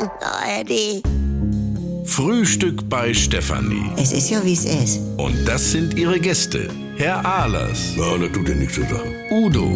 ARD. Frühstück bei Stefanie. Es ist ja, wie es ist. Und das sind ihre Gäste. Herr Ahlers. Ja, das tut ja nichts zu sagen. Udo.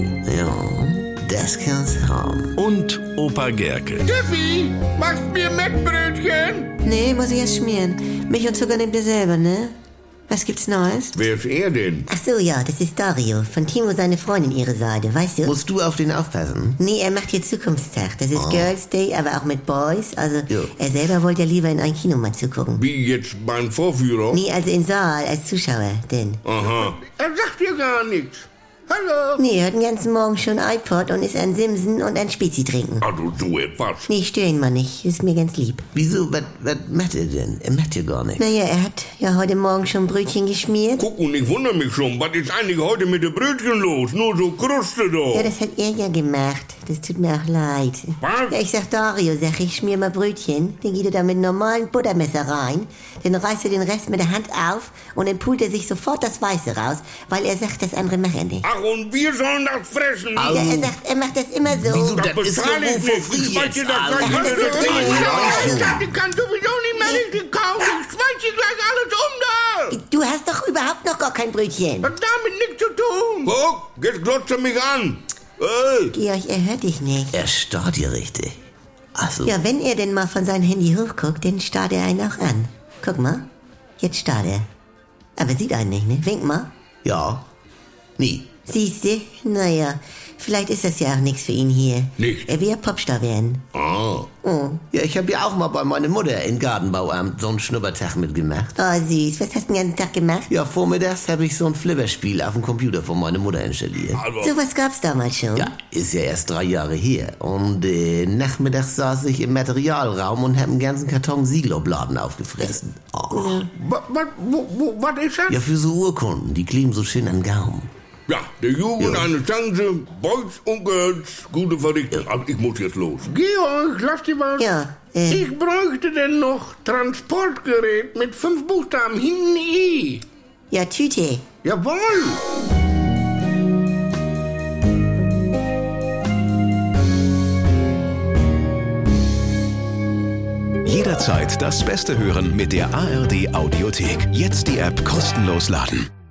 Ja, das kann's haben. Und Opa Gerke. Steffi, machst mir Mettbrötchen? Nee, muss ich erst schmieren. Milch und Zucker nehmt ihr selber, ne? Was gibt's Neues? Wer ist er denn? Ach so, ja, das ist Dario. Von Timo seine Freundin ihre Seite, weißt du? Musst du auf den aufpassen? Nee, er macht hier Zukunftstag. Das ist Girls Day, aber auch mit Boys. Also, Jo. er selber wollte ja lieber in ein Kino mal zugucken. Wie jetzt beim Vorführer? Nee, also in Saal, als Zuschauer, denn. Aha. Er sagt dir gar nichts. Hallo? Nee, er hat den ganzen Morgen schon iPod und ist an Simsen und an Spezi trinken. Also so etwas. Nee, stör ihn mal nicht. Ist mir ganz lieb. Wieso, was macht er denn? Er macht ja gar nichts. Naja, er hat ja heute Morgen schon Brötchen geschmiert. Guck, und ich wundere mich schon, was ist eigentlich heute mit den Brötchen los? Nur so Kruste Ja, da. das hat er ja gemacht. Das tut mir auch leid. Was? Ja, ich sag Dario, ich schmier mal Brötchen. Dann geht er da mit einem normalen Buttermesser rein. Dann reißt er den Rest mit der Hand auf und dann pult er sich sofort das Weiße raus, weil er sagt, das andere macht er nicht. Ach, und wir sollen das fressen? Ja, er sagt, er macht das immer so. Wieso, Das das ist ja bezahle ich wohl for nicht. free Ich weiß jetzt. dir das Alter. gleich Ja, alles das ist erzählen. drin. Ich sag, die kann sowieso nicht mehr richtig kauen. Ich schmeiß dir gleich alles um da. Du hast doch überhaupt noch gar kein Brötchen. Hat damit nichts zu tun. Guck, jetzt glotzt er mich an. Ey. Georg, er hört dich nicht. Er starrt hier richtig. Ach so. Ja, wenn er denn mal von seinem Handy hochguckt, dann starrt er einen auch an. Guck mal, jetzt starrt er. Aber sieht einen nicht, ne? Wink mal. Ja. Nie. Siehste? Naja, vielleicht ist das ja auch nichts für ihn hier. Nicht? Er will ja Popstar werden. Ah. Ja, ich habe ja auch mal bei meiner Mutter im Gartenbauamt so einen Schnuppertag mitgemacht. Oh, süß. Was hast du den ganzen Tag gemacht? Ja, vormittags habe ich so ein Flipperspiel auf dem Computer von meiner Mutter installiert. Also, So was gab's damals schon. Ja, ist ja erst 3 Jahre her. Und nachmittags saß ich im Materialraum und habe einen ganzen Karton Siegelobladen aufgefressen. Oh. Was ist das? Ja, für so Urkunden, die kleben so schön an den Gaumen. ja, der Jugend Ja. eine Chance, Beutz und Götz, gute Verdichtung. Aber ich muss jetzt los. Georg, lass dir was. Ja, Ich bräuchte denn noch Transportgerät mit 5 Buchstaben, hinten I. ja, Tüte. Jawohl. Jederzeit das Beste hören mit der ARD Audiothek. Jetzt die App kostenlos laden.